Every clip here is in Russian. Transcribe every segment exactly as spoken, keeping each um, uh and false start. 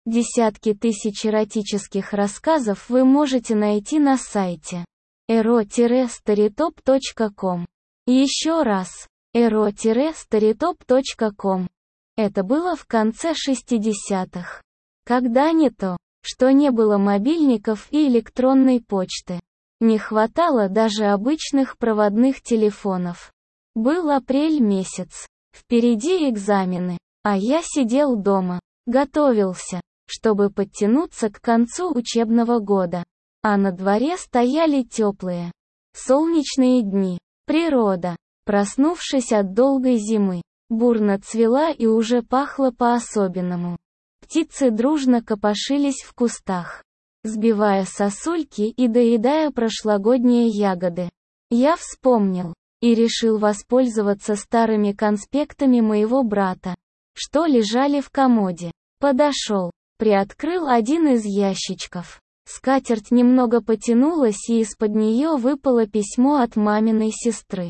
Десятки тысяч эротических рассказов вы можете найти на сайте эро старитоп точка ком. Еще раз, эро старитоп точка ком. Это было в конце шестидесятых. Когда не то, что не было мобильников и электронной почты. Не хватало даже обычных проводных телефонов. Был апрель месяц. Впереди экзамены. А я сидел дома. Готовился, чтобы подтянуться к концу учебного года. А на дворе стояли теплые, солнечные дни. Природа, проснувшись от долгой зимы, бурно цвела и уже пахла по-особенному. Птицы дружно копошились в кустах, сбивая сосульки и доедая прошлогодние ягоды. Я вспомнил и решил воспользоваться старыми конспектами моего брата, что лежали в комоде. Подошел, приоткрыл один из ящичков. Скатерть немного потянулась, и из-под нее выпало письмо от маминой сестры,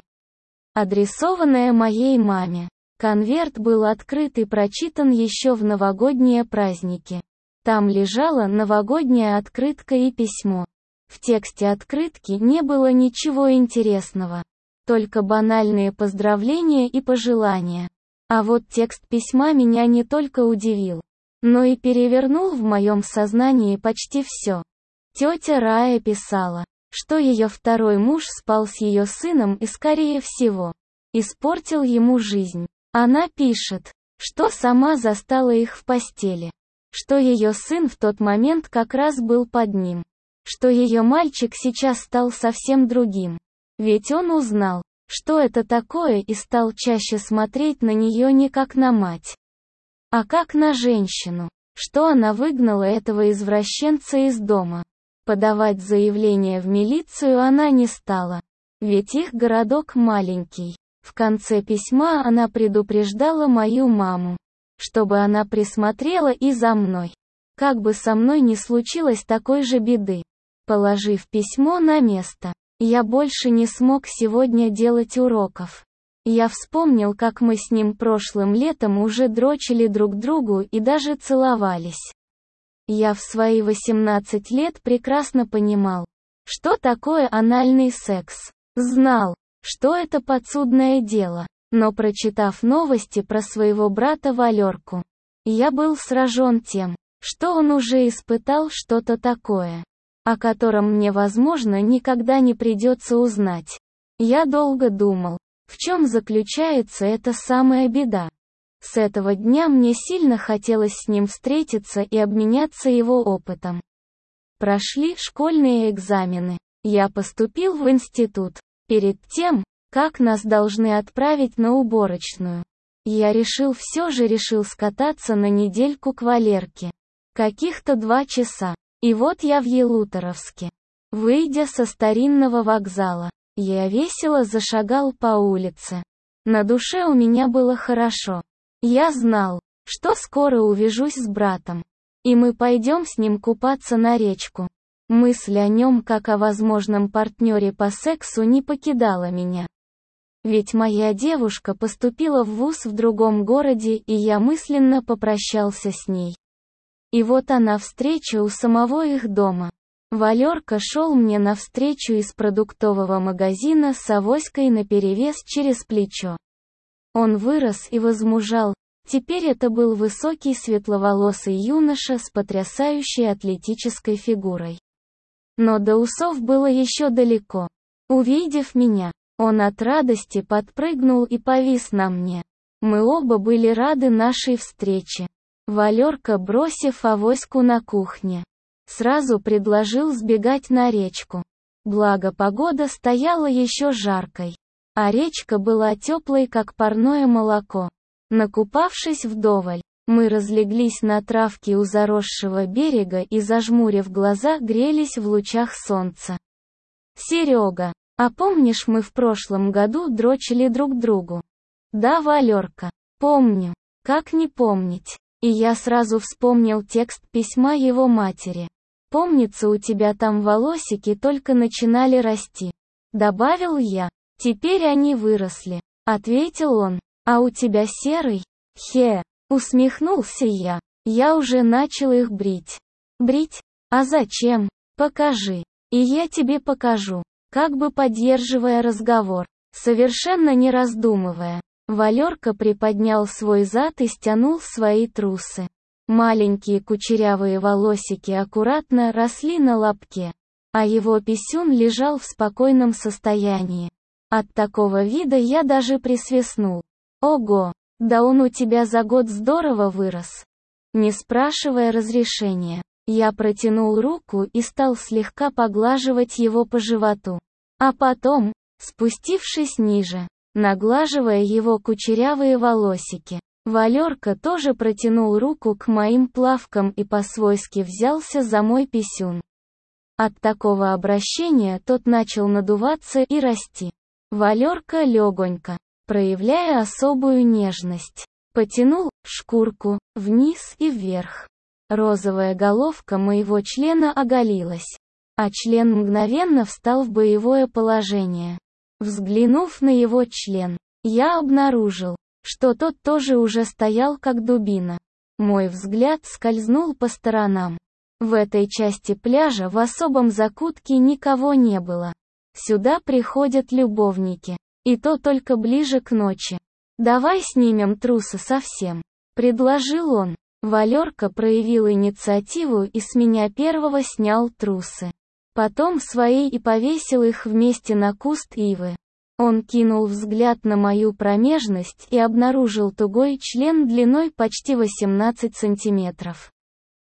адресованное моей маме. Конверт был открыт и прочитан еще в новогодние праздники. Там лежала новогодняя открытка и письмо. В тексте открытки не было ничего интересного, только банальные поздравления и пожелания. А вот текст письма меня не только удивил, но и перевернул в моем сознании почти все. Тетя Рая писала, что ее второй муж спал с ее сыном и, скорее всего, испортил ему жизнь. Она пишет, что сама застала их в постели, что ее сын в тот момент как раз был под ним, что ее мальчик сейчас стал совсем другим, ведь он узнал, что это такое, и стал чаще смотреть на нее не как на мать, а как на женщину, что она выгнала этого извращенца из дома. Подавать заявление в милицию она не стала, ведь их городок маленький. В конце письма она предупреждала мою маму, чтобы она присмотрела и за мной, как бы со мной не случилось такой же беды. Положив письмо на место, я больше не смог сегодня делать уроков. Я вспомнил, как мы с ним прошлым летом уже дрочили друг другу и даже целовались. Я в свои восемнадцать лет прекрасно понимал, что такое анальный секс. Знал, что это подсудное дело, но прочитав новости про своего брата Валерку, я был сражен тем, что он уже испытал что-то такое, о котором мне, возможно, никогда не придется узнать. Я долго думал, в чем заключается эта самая беда. С этого дня мне сильно хотелось с ним встретиться и обменяться его опытом. Прошли школьные экзамены. Я поступил в институт. Перед тем, как нас должны отправить на уборочную, я решил все же решил скататься на недельку к Валерке. Каких-то два часа. И вот я в Елуторовске. Выйдя со старинного вокзала, я весело зашагал по улице. На душе у меня было хорошо. Я знал, что скоро увижусь с братом, и мы пойдем с ним купаться на речку. Мысль о нем как о возможном партнере по сексу не покидала меня. Ведь моя девушка поступила в вуз в другом городе, и я мысленно попрощался с ней. И вот она, встреча у самого их дома. Валерка шел мне навстречу из продуктового магазина с авоськой наперевес через плечо. Он вырос и возмужал, теперь это был высокий светловолосый юноша с потрясающей атлетической фигурой. Но до усов было еще далеко. Увидев меня, он от радости подпрыгнул и повис на мне. Мы оба были рады нашей встрече. Валерка, бросив авоську на кухне, сразу предложил сбегать на речку. Благо погода стояла еще жаркой, а речка была теплой, как парное молоко. Накупавшись вдоволь, мы разлеглись на травке у заросшего берега и, зажмурив глаза, грелись в лучах солнца. «Серега, а помнишь, мы в прошлом году дрочили друг другу?» «Да, Валерка, помню. Как не помнить?» И я сразу вспомнил текст письма его матери. «Помнится, у тебя там волосики только начинали расти», — добавил я. «Теперь они выросли», — ответил он. «А у тебя серый?» «Хе», — усмехнулся я. Я уже начал их брить. Брить? А зачем? Покажи. И я тебе покажу. Как бы поддерживая разговор, совершенно не раздумывая, Валерка приподнял свой зад и стянул свои трусы. Маленькие кучерявые волосики аккуратно росли на лобке, а его писюн лежал в спокойном состоянии. От такого вида я даже присвистнул. Ого, да он у тебя за год здорово вырос. Не спрашивая разрешения, я протянул руку и стал слегка поглаживать его по животу. А потом, спустившись ниже, наглаживая его кучерявые волосики, Валерка тоже протянул руку к моим плавкам и по-свойски взялся за мой писюн. От такого обращения тот начал надуваться и расти. Валерка легонько, проявляя особую нежность, потянул шкурку вниз и вверх. Розовая головка моего члена оголилась, а член мгновенно встал в боевое положение. Взглянув на его член, я обнаружил, что тот тоже уже стоял как дубина. Мой взгляд скользнул по сторонам. В этой части пляжа в особом закутке никого не было. Сюда приходят любовники, и то только ближе к ночи. «Давай снимем трусы совсем», — предложил он. Валерка проявил инициативу и с меня первого снял трусы. Потом свои и повесил их вместе на куст ивы. Он кинул взгляд на мою промежность и обнаружил тугой член длиной почти восемнадцать сантиметров.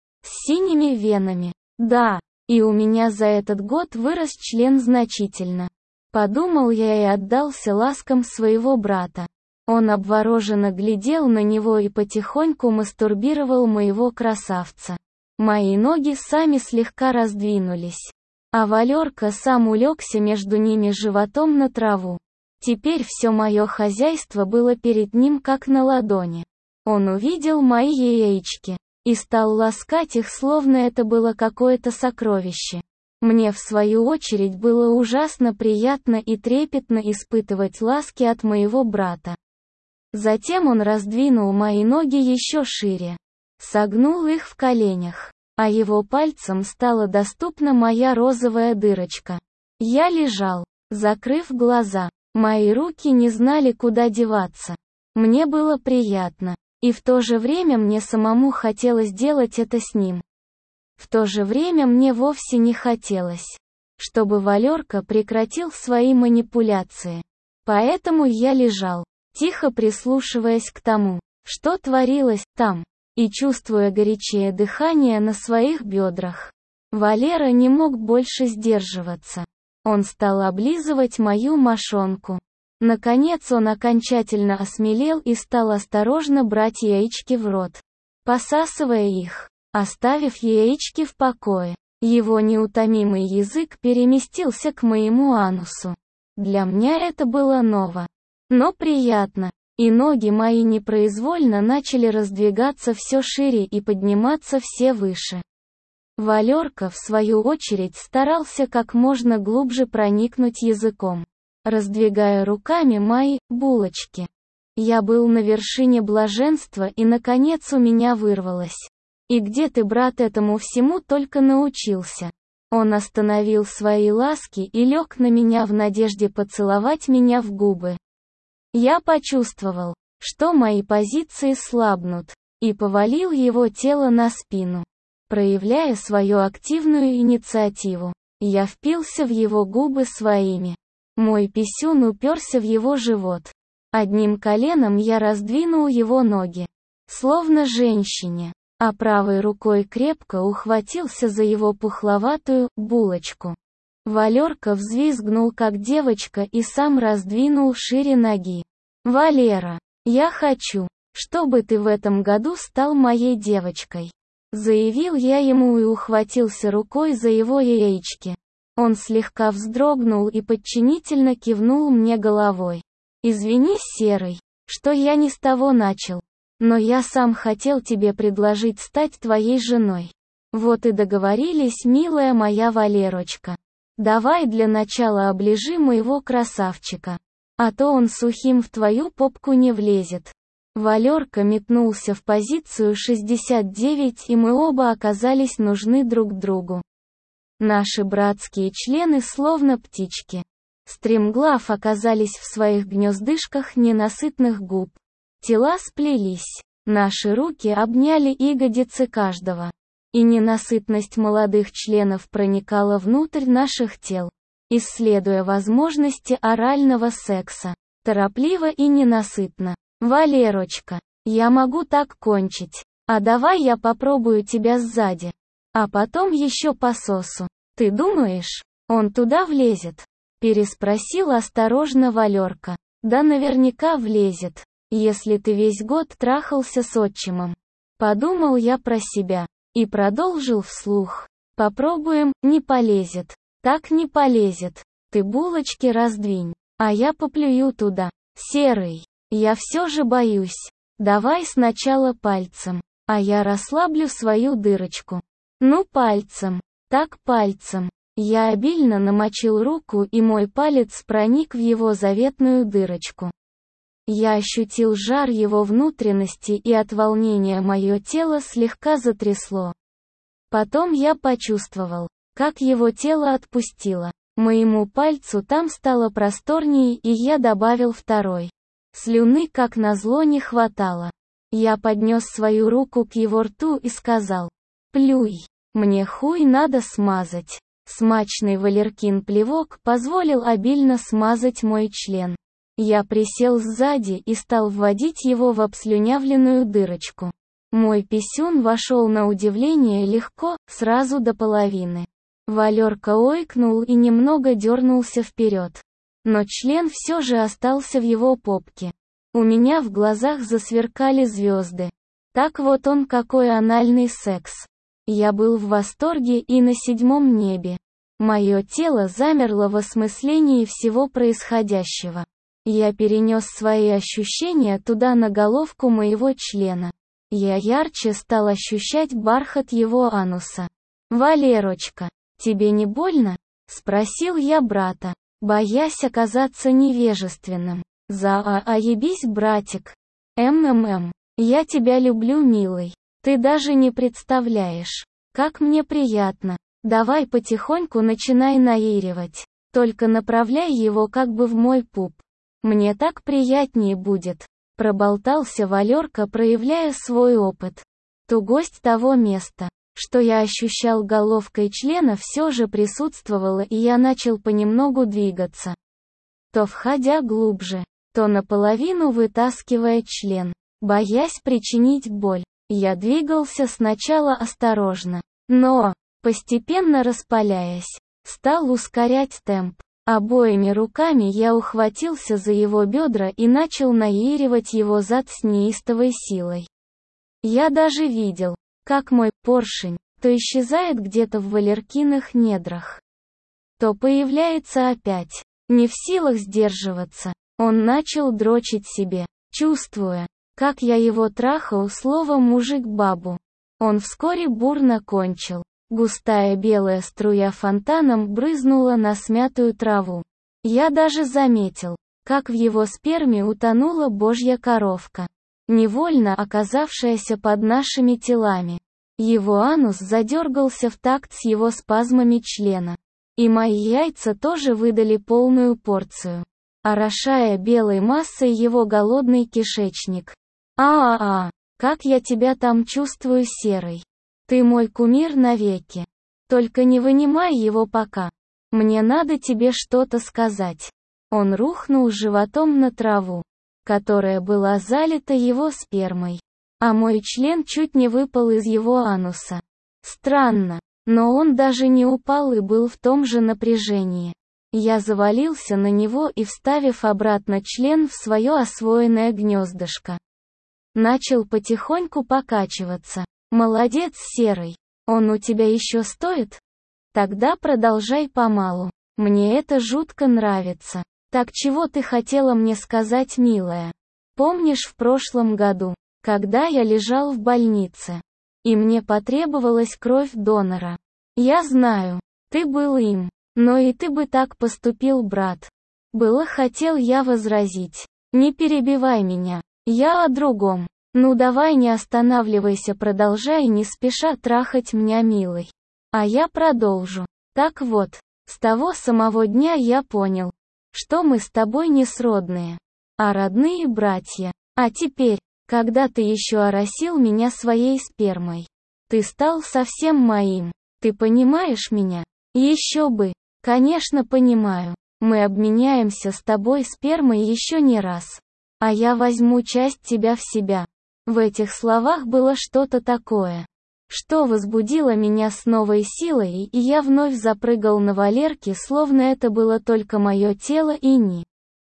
С синими венами. Да, и у меня за этот год вырос член значительно. Подумал я и отдался ласкам своего брата. Он обвороженно глядел на него и потихоньку мастурбировал моего красавца. Мои ноги сами слегка раздвинулись, а Валерка сам улегся между ними животом на траву. Теперь все мое хозяйство было перед ним как на ладони. Он увидел мои яички и стал ласкать их, словно это было какое-то сокровище. Мне в свою очередь было ужасно приятно и трепетно испытывать ласки от моего брата. Затем он раздвинул мои ноги еще шире, согнул их в коленях, а его пальцем стала доступна моя розовая дырочка. Я лежал, закрыв глаза. Мои руки не знали, куда деваться. Мне было приятно, и в то же время мне самому хотелось делать это с ним. В то же время мне вовсе не хотелось, чтобы Валерка прекратил свои манипуляции. Поэтому я лежал, тихо прислушиваясь к тому, что творилось там, и чувствуя горячее дыхание на своих бедрах. Валера не мог больше сдерживаться. Он стал облизывать мою мошонку. Наконец он окончательно осмелел и стал осторожно брать яички в рот, посасывая их, оставив яички в покое. Его неутомимый язык переместился к моему анусу. Для меня это было ново, но приятно, и ноги мои непроизвольно начали раздвигаться все шире и подниматься все выше. Валерка, в свою очередь, старался как можно глубже проникнуть языком, раздвигая руками мои булочки. Я был на вершине блаженства, и наконец у меня вырвалось. «И где ты, брат, этому всему только научился?» Он остановил свои ласки и лег на меня в надежде поцеловать меня в губы. Я почувствовал, что мои позиции слабнут, и повалил его тело на спину. Проявляя свою активную инициативу, я впился в его губы своими. Мой писюн уперся в его живот. Одним коленом я раздвинул его ноги, словно женщине, а правой рукой крепко ухватился за его пухловатую булочку. Валерка взвизгнул как девочка и сам раздвинул шире ноги. «Валера, я хочу, чтобы ты в этом году стал моей девочкой», заявил я ему и ухватился рукой за его яички. Он слегка вздрогнул и подчинительно кивнул мне головой. «Извини, Серый, что я не с того начал. Но я сам хотел тебе предложить стать твоей женой. Вот и договорились, милая моя Валерочка. Давай для начала оближи моего красавчика, а то он сухим в твою попку не влезет». Валерка метнулся в позицию шестьдесят девять, и мы оба оказались нужны друг другу. Наши братские члены словно птички, стремглав оказались в своих гнездышках ненасытных губ. Тела сплелись, наши руки обняли ягодицы каждого. И ненасытность молодых членов проникала внутрь наших тел, исследуя возможности орального секса. Торопливо и ненасытно. «Валерочка, я могу так кончить. А давай я попробую тебя сзади. А потом еще по сосу. Ты думаешь, он туда влезет?» Переспросил осторожно Валерка. «Да наверняка влезет, если ты весь год трахался с отчимом». Подумал я про себя. И продолжил вслух. «Попробуем, не полезет. Так не полезет. Ты булочки раздвинь, а я поплюю туда. Серый, я все же боюсь. Давай сначала пальцем, а я расслаблю свою дырочку. Ну пальцем, так пальцем». Я обильно намочил руку, и мой палец проник в его заветную дырочку. Я ощутил жар его внутренности, и от волнения мое тело слегка затрясло. Потом я почувствовал, как его тело отпустило. Моему пальцу там стало просторнее, и я добавил второй. Слюны как назло не хватало. Я поднес свою руку к его рту и сказал: «Плюй, мне хуй надо смазать». Смачный Валеркин плевок позволил обильно смазать мой член. Я присел сзади и стал вводить его в обслюнявленную дырочку. Мой писюн вошел на удивление легко, сразу до половины. Валерка ойкнул и немного дернулся вперед. Но член все же остался в его попке. У меня в глазах засверкали звезды. Так вот он какой анальный секс. Я был в восторге и на седьмом небе. Мое тело замерло в осмыслении всего происходящего. Я перенес свои ощущения туда, на головку моего члена. Я ярче стал ощущать бархат его ануса. «Валерочка, тебе не больно?» — спросил я брата, боясь оказаться невежественным. «За-а-а-ебись, братик. МММ. Я тебя люблю, милый. Ты даже не представляешь, как мне приятно. Давай потихоньку начинай наиривать. Только направляй его как бы в мой пуп. Мне так приятнее будет», — проболтался Валерка, проявляя свой опыт. Тугость того места, что я ощущал головкой члена, все же присутствовала, и я начал понемногу двигаться. То входя глубже, то наполовину вытаскивая член, боясь причинить боль. Я двигался сначала осторожно, но, постепенно распаляясь, стал ускорять темп. Обоими руками я ухватился за его бедра и начал наиривать его зад с неистовой силой. Я даже видел, как мой поршень то исчезает где-то в Валеркиных недрах, то появляется опять. Не в силах сдерживаться, он начал дрочить себе, чувствуя, как я его трахал словом «мужик-бабу». Он вскоре бурно кончил. Густая белая струя фонтаном брызнула на смятую траву. Я даже заметил, как в его сперме утонула божья коровка, невольно оказавшаяся под нашими телами. Его анус задергался в такт с его спазмами члена. И мои яйца тоже выдали полную порцию, орошая белой массой его голодный кишечник. «А-а-а, как я тебя там чувствую, Серый. Ты мой кумир навеки. Только не вынимай его пока. Мне надо тебе что-то сказать». Он рухнул животом на траву, которая была залита его спермой, а мой член чуть не выпал из его ануса. Странно, но он даже не упал и был в том же напряжении. Я завалился на него и, вставив обратно член в свое освоенное гнездышко, начал потихоньку покачиваться. «Молодец, Серый. Он у тебя еще стоит? Тогда продолжай помалу. Мне это жутко нравится. Так чего ты хотела мне сказать, милая? Помнишь в прошлом году, когда я лежал в больнице, и мне потребовалась кровь донора? Я знаю, ты был им, но и ты бы так поступил, брат». Было хотел я возразить. «Не перебивай меня. Я о другом. Ну давай не останавливайся, продолжай не спеша трахать меня, милый. А я продолжу. Так вот, с того самого дня я понял, что мы с тобой не сродные, а родные братья. А теперь, когда ты еще оросил меня своей спермой, ты стал совсем моим. Ты понимаешь меня? Еще бы. Конечно, понимаю. Мы обменяемся с тобой спермой еще не раз. А я возьму часть тебя в себя. В этих словах было что-то такое, что возбудило меня с новой силой, и я вновь запрыгал на Валерке, словно это было только мое тело и ни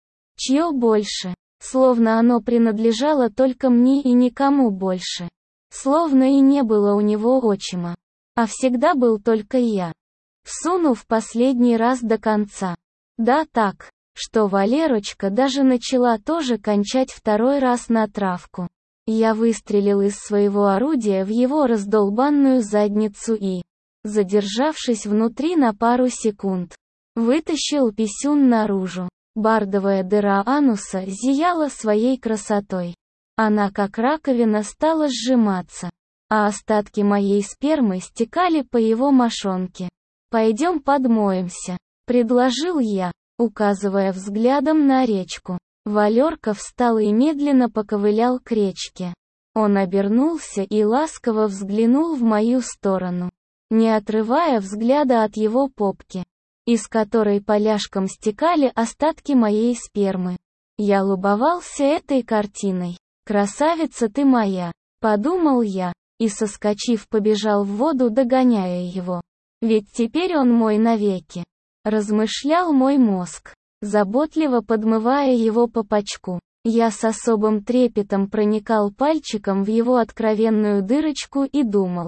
чье больше. Словно оно принадлежало только мне и никому больше. Словно и не было у него отчима. А всегда был только я. Всунув последний раз до конца. Да так, что Валерочка даже начала тоже кончать второй раз на травку. Я выстрелил из своего орудия в его раздолбанную задницу и, задержавшись внутри на пару секунд, вытащил писюн наружу. Бардовая дыра ануса зияла своей красотой. Она как раковина стала сжиматься, а остатки моей спермы стекали по его мошонке. «Пойдем подмоемся», — предложил я, указывая взглядом на речку. Валерка встал и медленно поковылял к речке. Он обернулся и ласково взглянул в мою сторону, не отрывая взгляда от его попки, из которой поляшком стекали остатки моей спермы. Я любовался этой картиной. «Красавица ты моя», — подумал я, и, соскочив, побежал в воду, догоняя его. «Ведь теперь он мой навеки», — размышлял мой мозг, заботливо подмывая его по пачку. Я с особым трепетом проникал пальчиком в его откровенную дырочку и думал.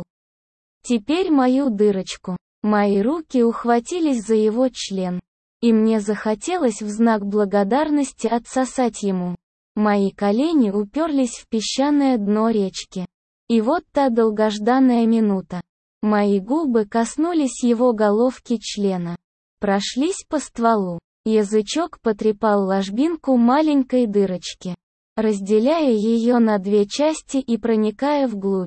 Теперь мою дырочку. Мои руки ухватились за его член, и мне захотелось в знак благодарности отсосать ему. Мои колени уперлись в песчаное дно речки. И вот та долгожданная минута. Мои губы коснулись его головки члена. Прошлись по стволу. Язычок потрепал ложбинку маленькой дырочки, разделяя ее на две части и проникая вглубь.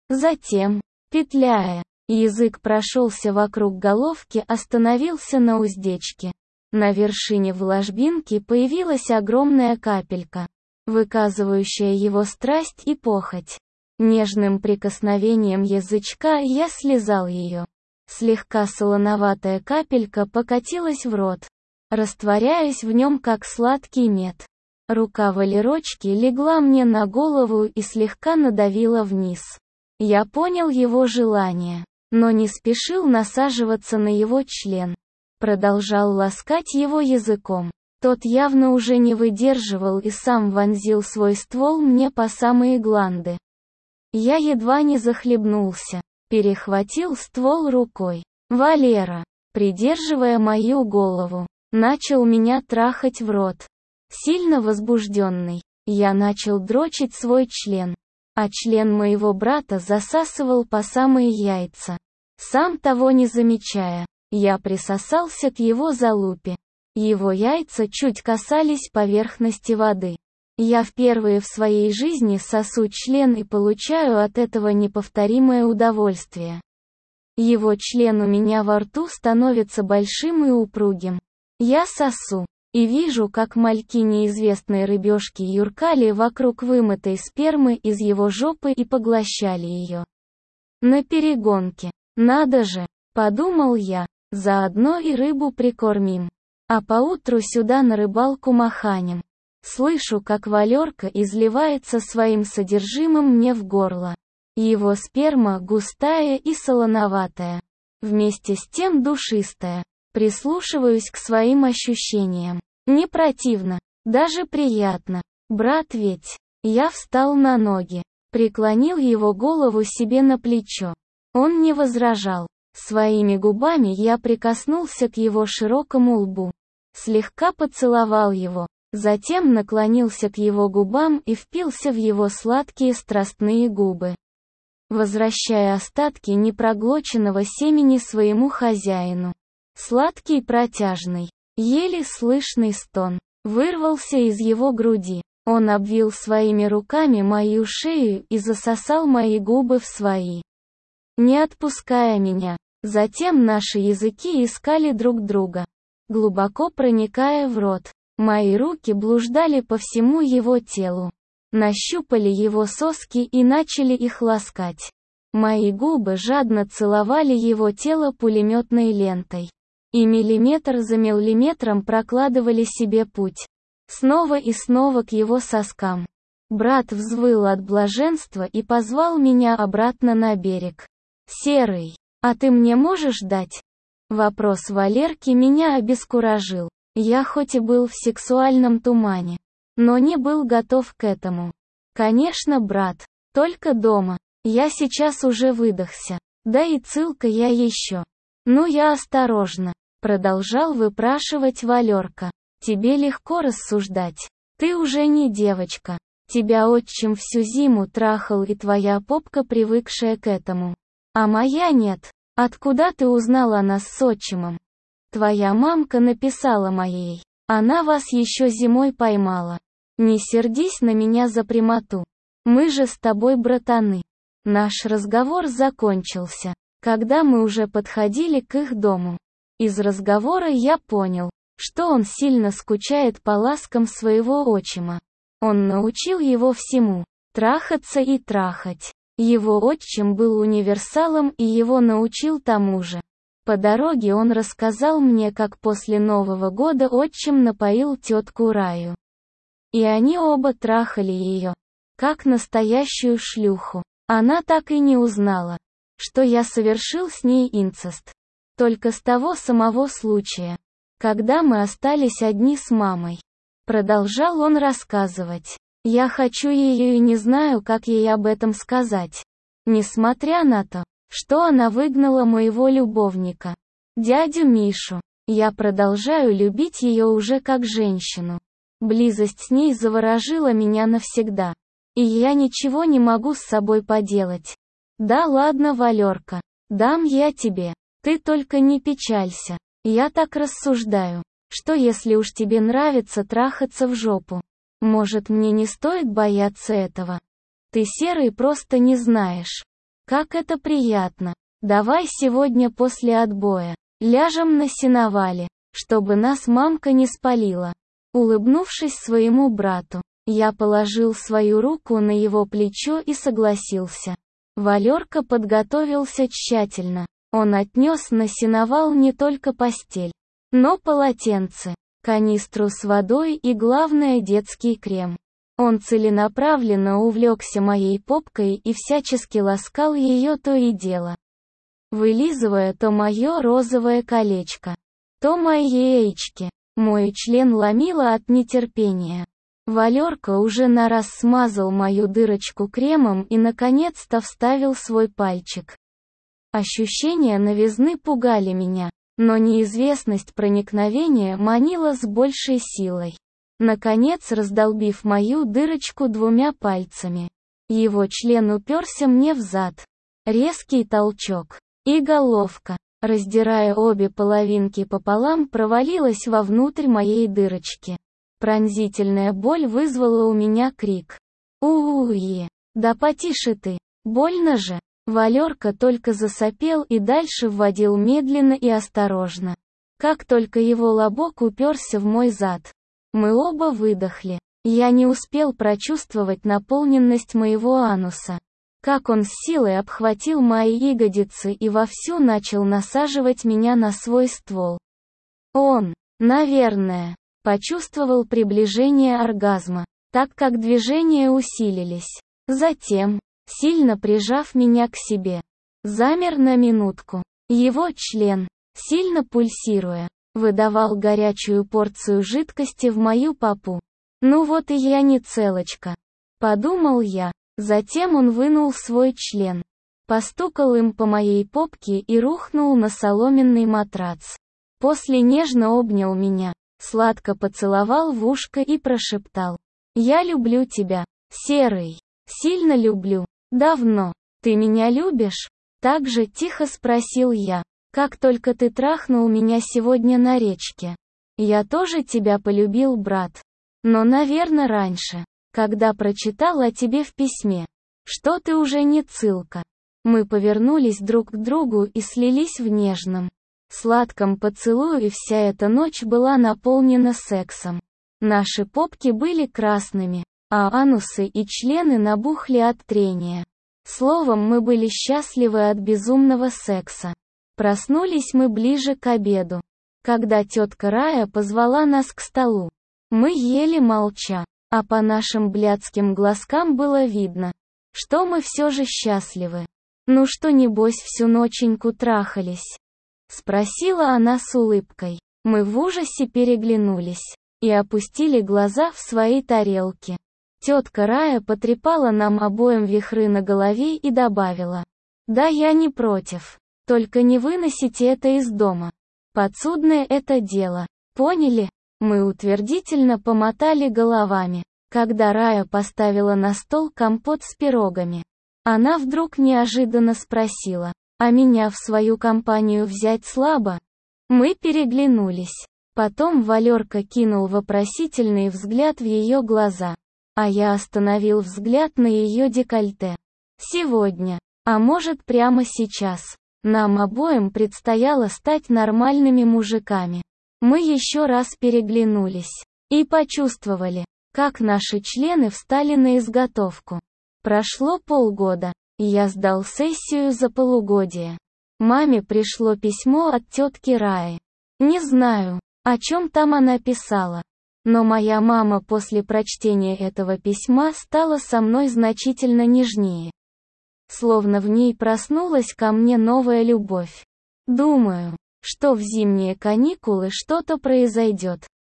Затем, петляя, язык прошелся вокруг головки, остановился на уздечке. На вершине в ложбинке появилась огромная капелька, выказывающая его страсть и похоть. Нежным прикосновением язычка я слезал ее. Слегка солоноватая капелька покатилась в рот, растворяясь в нем как сладкий мед. Рука Валерочки легла мне на голову и слегка надавила вниз. Я понял его желание, но не спешил насаживаться на его член. Продолжал ласкать его языком. Тот явно уже не выдерживал и сам вонзил свой ствол мне по самые гланды. Я едва не захлебнулся, перехватил ствол рукой. Валера, придерживая мою голову, начал меня трахать в рот. Сильно возбужденный, я начал дрочить свой член, а член моего брата засасывал по самые яйца. Сам того не замечая, я присосался к его залупе. Его яйца чуть касались поверхности воды. Я впервые в своей жизни сосу член и получаю от этого неповторимое удовольствие. Его член у меня во рту становится большим и упругим. Я сосу, и вижу, как мальки неизвестной рыбешки юркали вокруг вымытой спермы из его жопы и поглощали ее. На перегонке. Надо же, подумал я, заодно и рыбу прикормим. А поутру сюда на рыбалку маханем. Слышу, как Валерка изливается своим содержимым мне в горло. Его сперма густая и солоноватая, вместе с тем душистая. Прислушиваюсь к своим ощущениям. Не противно, даже приятно. Брат ведь. Я встал на ноги, преклонил его голову себе на плечо. Он не возражал. Своими губами я прикоснулся к его широкому лбу. Слегка поцеловал его. Затем наклонился к его губам и впился в его сладкие страстные губы, возвращая остатки непроглоченного семени своему хозяину. Сладкий протяжный, еле слышный стон вырвался из его груди. Он обвил своими руками мою шею и засосал мои губы в свои, не отпуская меня. Затем наши языки искали друг друга, глубоко проникая в рот. Мои руки блуждали по всему его телу, нащупали его соски и начали их ласкать. Мои губы жадно целовали его тело пулеметной лентой, и миллиметр за миллиметром прокладывали себе путь, снова и снова к его соскам. Брат взвыл от блаженства и позвал меня обратно на берег. «Серый, а ты мне можешь дать?» Вопрос Валерки меня обескуражил. Я хоть и был в сексуальном тумане, но не был готов к этому. «Конечно, брат, только дома. Я сейчас уже выдохся. Да и цылка я еще». «Ну я осторожно», — продолжал выпрашивать Валерка. «Тебе легко рассуждать. Ты уже не девочка. Тебя отчим всю зиму трахал и твоя попка, привыкшая к этому. А моя нет. Откуда ты узнала о нас с отчимом?» «Твоя мамка написала моей. Она вас еще зимой поймала. Не сердись на меня за прямоту. Мы же с тобой братаны». Наш разговор закончился, когда мы уже подходили к их дому. Из разговора я понял, что он сильно скучает по ласкам своего отчима. Он научил его всему – трахаться и трахать. Его отчим был универсалом и его научил тому же. По дороге он рассказал мне, как после Нового года отчим напоил тетку Раю. И они оба трахали ее, как настоящую шлюху. Она так и не узнала, что я совершил с ней инцест. Только с того самого случая, когда мы остались одни с мамой. Продолжал он рассказывать. Я хочу ее и не знаю, как ей об этом сказать. Несмотря на то, что она выгнала моего любовника, дядю Мишу, я продолжаю любить ее уже как женщину. Близость с ней заворожила меня навсегда. И я ничего не могу с собой поделать. Да ладно, Валерка, дам я тебе. Ты только не печалься. Я так рассуждаю, что если уж тебе нравится трахаться в жопу, может, мне не стоит бояться этого? Ты, Серый, просто не знаешь, как это приятно. Давай сегодня после отбоя ляжем на сеновале, чтобы нас мамка не спалила. Улыбнувшись своему брату, я положил свою руку на его плечо и согласился. Валерка подготовился тщательно. Он отнес на сеновал не только постель, но полотенце, канистру с водой и, главное, детский крем. Он целенаправленно увлекся моей попкой и всячески ласкал ее то и дело, вылизывая то мое розовое колечко, то мои яички. Мой член ломило от нетерпения. Валерка уже на раз смазал мою дырочку кремом и наконец-то вставил свой пальчик. Ощущения новизны пугали меня, но неизвестность проникновения манила с большей силой. Наконец, раздолбив мою дырочку двумя пальцами, его член уперся мне в зад. Резкий толчок, и головка, раздирая обе половинки пополам, провалилась вовнутрь моей дырочки. Пронзительная боль вызвала у меня крик. «У-у-е! Да потише ты! Больно же!» Валерка только засопел и дальше вводил медленно и осторожно. Как только его лобок уперся в мой зад, мы оба выдохли. Я не успел прочувствовать наполненность моего ануса, как он с силой обхватил мои ягодицы и вовсю начал насаживать меня на свой ствол. Он, наверное, почувствовал приближение оргазма, так как движения усилились. Затем, сильно прижав меня к себе, замер на минутку. Его член, сильно пульсируя, выдавал горячую порцию жидкости в мою попу. «Ну вот и я не целочка», — подумал я. Затем он вынул свой член, постукал им по моей попке и рухнул на соломенный матрац. После нежно обнял меня, сладко поцеловал в ушко и прошептал: «Я люблю тебя, Серый, сильно люблю, давно. Ты меня любишь?» Так же тихо спросил я, как только ты трахнул меня сегодня на речке. «Я тоже тебя полюбил, брат. Но, наверное, раньше. когда прочитал о тебе в письме, что ты уже не цылка. Мы повернулись друг к другу и слились в нежном, сладком поцелую, и вся эта ночь была наполнена сексом. Наши попки были красными, а анусы и члены набухли от трения. Словом, мы были счастливы от безумного секса. Проснулись мы ближе к обеду, когда тетка Рая позвала нас к столу. Мы ели молча, а по нашим блядским глазкам было видно, что мы все же счастливы. «Ну что, небось, всю ноченьку трахались?» — спросила она с улыбкой. Мы в ужасе переглянулись и опустили глаза в свои тарелки. Тетка Рая потрепала нам обоим вихры на голове и добавила: «Да я не против. Только не выносите это из дома. Подсудное это дело. Поняли?» Мы утвердительно помотали головами, когда Рая поставила на стол компот с пирогами. Она вдруг неожиданно спросила: «А меня в свою компанию взять слабо?» Мы переглянулись. Потом Валерка кинул вопросительный взгляд в ее глаза, а я остановил взгляд на ее декольте. Сегодня, а может прямо сейчас, нам обоим предстояло стать нормальными мужиками. Мы еще раз переглянулись и почувствовали, как наши члены встали на изготовку. Прошло полгода, и я сдал сессию за полугодие. Маме пришло письмо от тетки Раи. Не знаю, о чем там она писала, но моя мама после прочтения этого письма стала со мной значительно нежнее. Словно в ней проснулась ко мне новая любовь. Думаю, что в зимние каникулы что-то произойдет.